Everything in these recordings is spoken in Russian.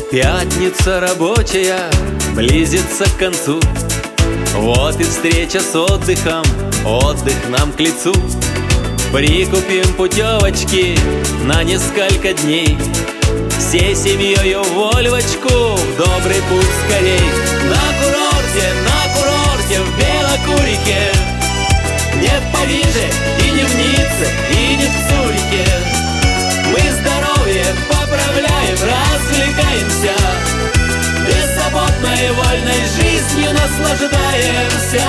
Пятница рабочая близится к концу. Вот и встреча с отдыхом, отдых нам к лицу. Прикупим путевочки на несколько дней, всей семьёю в Вольвочку, в добрый путь скорей. На курорте в Белокурике, не в Париже и не в Ницце, и не в Цюрихе. Мы здоровье поправляем, развлекаемся, беззаботной вольной жизнью наслаждаемся.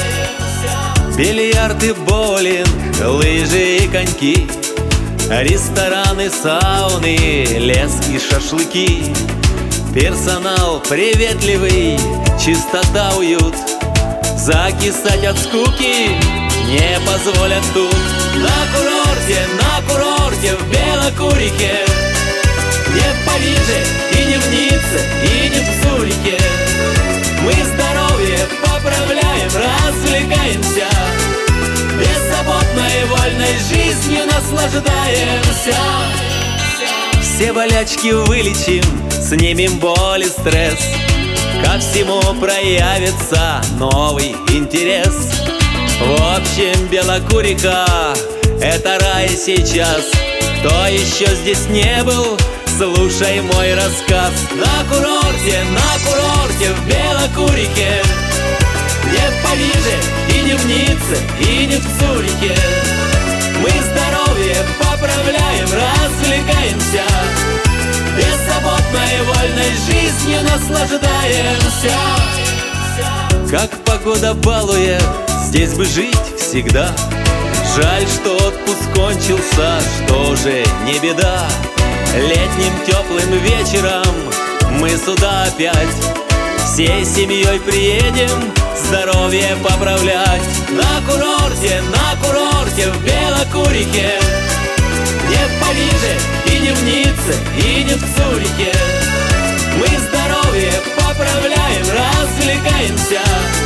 Бильярд и боулинг, лыжи и коньки, рестораны, сауны, лес и шашлыки. Персонал приветливый, чистота, уют, закисать от скуки не позволят тут. На курорте в Белокурике, не в Париже и не в Ницце, и не в Цюрихе. Мы здоровье поправляем, развлекаемся, беззаботной вольной жизнью наслаждаемся. Все болячки вылечим, снимем боль и стресс, ко всему проявится новый интерес. В общем, Белокурика — это рай сейчас. Кто еще здесь не был, слушай мой рассказ. На курорте в Белокурике, не в Париже и не в Ницце, и не в Цюрихе. Мы здоровье поправляем, развлекаемся, беззаботной вольной жизнью наслаждаемся. Как погода балует, здесь бы жить всегда. Жаль, что отпуск кончился, что же не беда. Летним теплым вечером мы сюда опять всей семьей приедем здоровье поправлять. На курорте в Белокурике, не в Париже и не в Ницце, и не в Цюрихе. Мы здоровье поправляем, развлекаемся,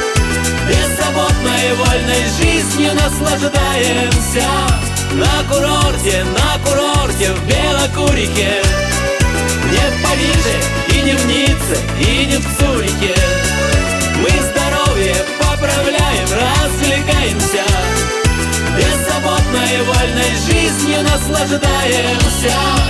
беззаботной вольной жизнью наслаждаемся. На курорте в Белокурике, не в Париже и не в Ницце, и не в Цюрихе. Мы здоровье поправляем, развлекаемся, беззаботной вольной жизнью наслаждаемся.